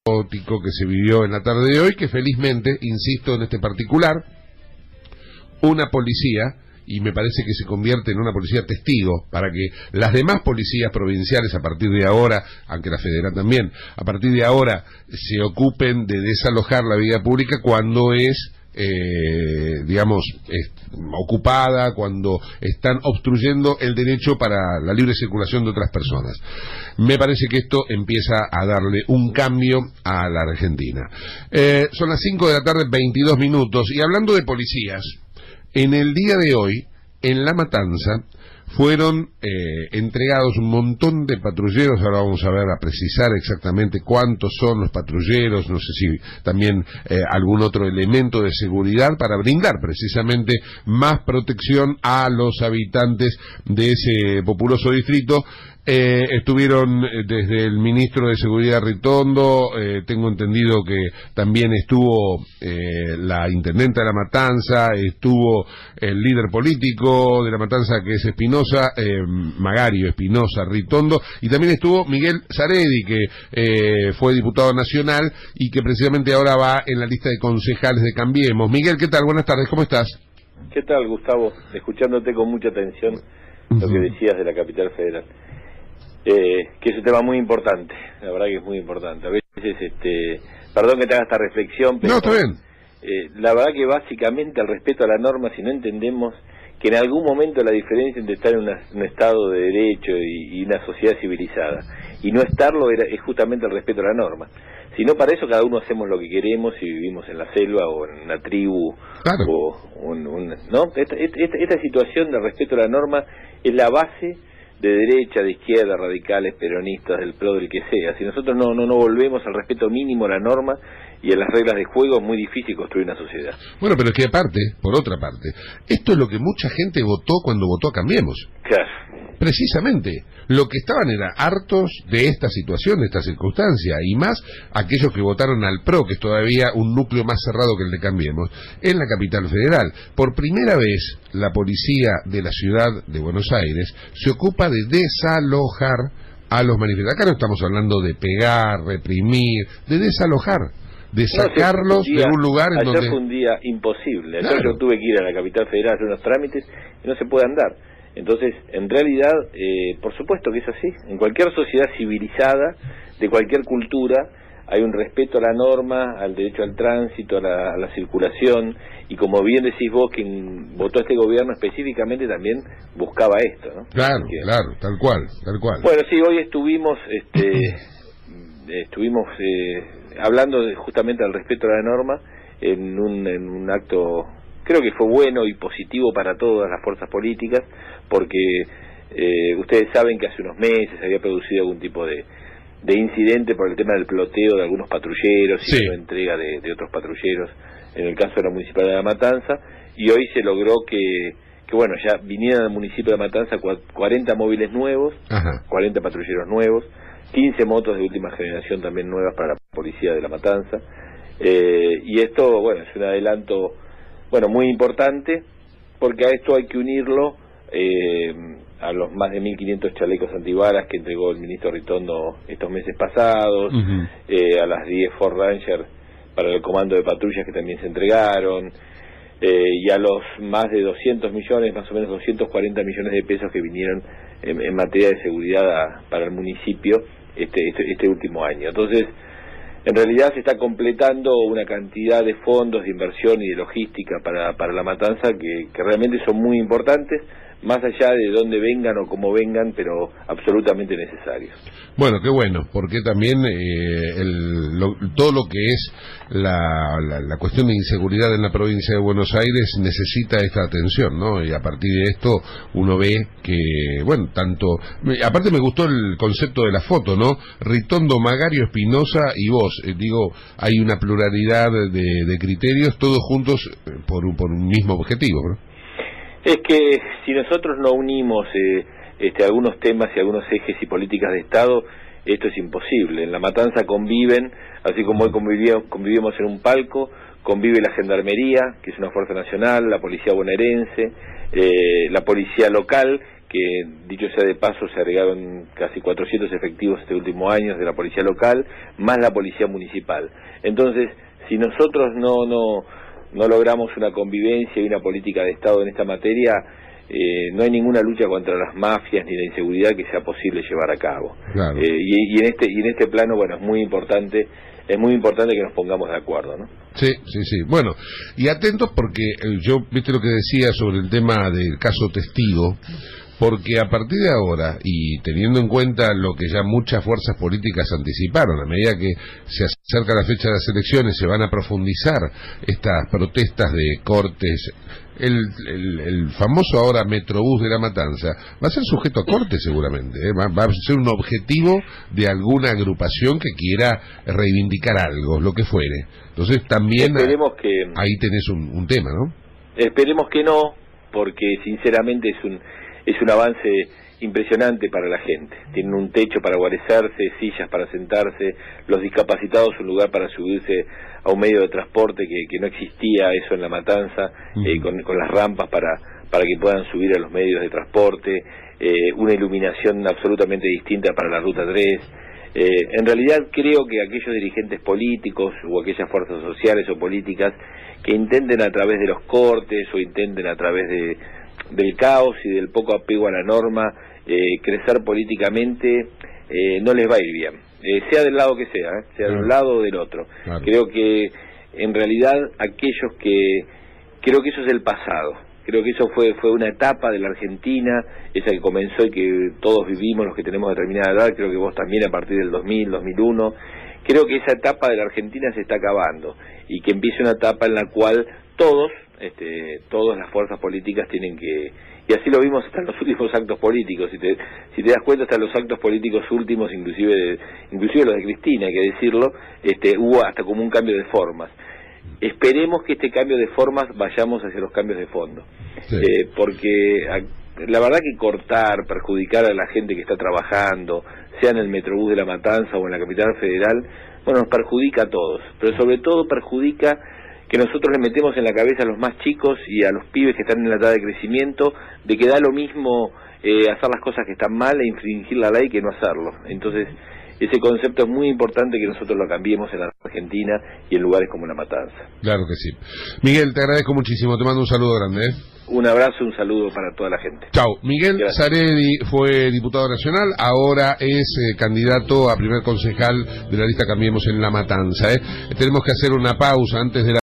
caótico que se vivió en la tarde de hoy, que felizmente, insisto en este particular, una policía, y me parece que se convierte en una policía testigo para que las demás policías provinciales a partir de ahora, aunque la federal también, a partir de ahora se ocupen de desalojar la vía pública cuando es ocupada, cuando están obstruyendo el derecho para la libre circulación de otras personas. Me parece que esto empieza a darle un cambio a la Argentina. Son las 5 de la tarde, 22 minutos, y hablando de policías, en el día de hoy, en La Matanza, fueron entregados un montón de patrulleros. Ahora vamos a ver, a precisar exactamente cuántos son los patrulleros, no sé si también algún otro elemento de seguridad para brindar precisamente más protección a los habitantes de ese populoso distrito. Estuvieron desde el ministro de Seguridad Ritondo, tengo entendido que también estuvo la intendenta de La Matanza, estuvo el líder político de La Matanza, que es Espinosa, Magario Espinosa Ritondo, y también estuvo Miguel Zaredi, que fue diputado nacional y que precisamente ahora va en la lista de concejales de Cambiemos. Miguel, ¿qué tal? Buenas tardes, ¿cómo estás? ¿Qué tal, Gustavo? Escuchándote con mucha atención lo que decías de la capital federal. Que es un tema muy importante, la verdad que es muy importante. A veces, perdón que te haga esta reflexión, pero no, está bien. La verdad que básicamente el respeto a la norma, si no entendemos que en algún momento la diferencia entre estar en un estado de derecho y una sociedad civilizada y no estarlo es justamente el respeto a la norma. Si no, para eso cada uno hacemos lo que queremos y vivimos en la selva o en una tribu, claro. ¿No? Esta situación de respeto a la norma es la base de derecha, de izquierda, radicales, peronistas, del PRO, del que sea. Si nosotros no volvemos al respeto mínimo a la norma y a las reglas de juego, es muy difícil construir una sociedad. Bueno, pero es que aparte, por otra parte, esto es lo que mucha gente votó cuando votó a Cambiemos. Claro. Precisamente, lo que estaban eran hartos de esta situación, de esta circunstancia, y más aquellos que votaron al PRO, que es todavía un núcleo más cerrado que el de Cambiemos, en la capital federal. Por primera vez, la policía de la ciudad de Buenos Aires se ocupa de desalojar a los manifestantes. Acá no estamos hablando de pegar, reprimir, de desalojar, de sacarlos de un lugar en donde... Ayer fue un día imposible. Ayer claro. Yo tuve que ir a la capital federal a hacer unos trámites y no se puede andar. Entonces, en realidad, por supuesto que es así. En cualquier sociedad civilizada, de cualquier cultura, hay un respeto a la norma, al derecho al tránsito, a la circulación, y como bien decís vos, quien votó a este gobierno específicamente también buscaba esto, ¿no? Claro, claro, tal cual, tal cual. Bueno, sí, hoy estuvimos hablando justamente del respeto a la norma en un acto, creo que fue bueno y positivo para todas las fuerzas políticas, porque ustedes saben que hace unos meses había producido algún tipo de incidente por el tema del ploteo de algunos patrulleros y sí. la entrega de otros patrulleros en el caso de la Municipalidad de La Matanza, y hoy se logró que bueno, ya vinieran al municipio de La Matanza 40 móviles nuevos, Ajá. 40 patrulleros nuevos, 15 motos de última generación también nuevas para la policía de La Matanza, y esto, bueno, es un adelanto, bueno, muy importante, porque a esto hay que unirlo a los más de 1.500 chalecos antibalas que entregó el ministro Ritondo estos meses pasados, a las 10 Ford Ranger para el comando de patrullas que también se entregaron, y a los más de 200 millones, más o menos 240 millones de pesos que vinieron en materia de seguridad para el municipio este último año. Entonces, en realidad se está completando una cantidad de fondos de inversión y de logística para La Matanza que realmente son muy importantes, más allá de dónde vengan o cómo vengan, pero absolutamente necesarios. Bueno, qué bueno, porque también todo lo que es la cuestión de inseguridad en la provincia de Buenos Aires necesita esta atención, ¿no? Y a partir de esto uno ve que, bueno, aparte me gustó el concepto de la foto, ¿no? Ritondo, Magario, Espinosa y vos, hay una pluralidad de criterios, todos juntos por un mismo objetivo, ¿no? Es que si nosotros no unimos algunos temas y algunos ejes y políticas de Estado, esto es imposible. En La Matanza conviven, así como hoy convivimos en un palco, convive la Gendarmería, que es una fuerza nacional, la Policía Bonaerense, la Policía Local, que que, dicho sea de paso, se agregaron casi 400 efectivos este último año de la policía local, más la policía municipal. Entonces, si nosotros no logramos una convivencia y una política de Estado en esta materia, no hay ninguna lucha contra las mafias ni la inseguridad que sea posible llevar a cabo. Claro. Y en este plano, bueno, es muy importante que nos pongamos de acuerdo, ¿no? Sí. Bueno, y atentos porque yo, viste lo que decía sobre el tema del caso Testigo, porque a partir de ahora, y teniendo en cuenta lo que ya muchas fuerzas políticas anticiparon, a medida que se acerca la fecha de las elecciones, se van a profundizar estas protestas de cortes. El famoso ahora Metrobús de La Matanza va a ser sujeto a corte seguramente, va a ser un objetivo de alguna agrupación que quiera reivindicar algo, lo que fuere. Entonces también ahí tenés un tema, ¿no? Esperemos que no, porque sinceramente es un avance impresionante para la gente. Tienen un techo para guarecerse, sillas para sentarse, los discapacitados un lugar para subirse a un medio de transporte que no existía eso en La Matanza, con las rampas para que puedan subir a los medios de transporte, una iluminación absolutamente distinta para la Ruta 3. En realidad creo que aquellos dirigentes políticos o aquellas fuerzas sociales o políticas que intenten a través de los cortes o intenten a través del caos y del poco apego a la norma crecer políticamente, no les va a ir bien, sea del lado que sea, sea de un lado o del otro. Claro. Creo que en realidad creo que eso es el pasado. Creo que eso fue una etapa de la Argentina, esa que comenzó y que todos vivimos, los que tenemos determinada edad, creo que vos también a partir del 2000, 2001. Creo que esa etapa de la Argentina se está acabando y que empieza una etapa en la cual todas las fuerzas políticas tienen que, y así lo vimos hasta en los últimos actos políticos, si te das cuenta, hasta los actos políticos últimos, inclusive los de Cristina, hay que decirlo, hubo hasta como un cambio de formas. Esperemos que este cambio de formas vayamos hacia los cambios de fondo, sí. Porque la verdad que perjudicar a la gente que está trabajando, sea en el Metrobús de La Matanza o en la Capital Federal, bueno, nos perjudica a todos, pero sobre todo perjudica que nosotros le metemos en la cabeza a los más chicos y a los pibes que están en la etapa de crecimiento, de que da lo mismo hacer las cosas que están mal e infringir la ley que no hacerlo. Entonces, ese concepto es muy importante que nosotros lo cambiemos en la Argentina y en lugares como La Matanza. Claro que sí. Miguel, te agradezco muchísimo, te mando un saludo grande. Un abrazo, un saludo para toda la gente. Chao. Miguel Zaredi fue diputado nacional, ahora es candidato a primer concejal de la lista Cambiemos en La Matanza. Tenemos que hacer una pausa antes de